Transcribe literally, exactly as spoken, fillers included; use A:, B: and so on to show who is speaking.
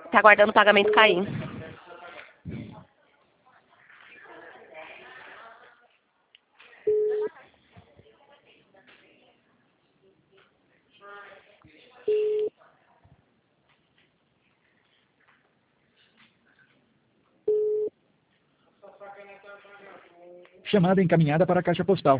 A: Tá aguardando o pagamento cair.
B: Chamada encaminhada para a caixa postal.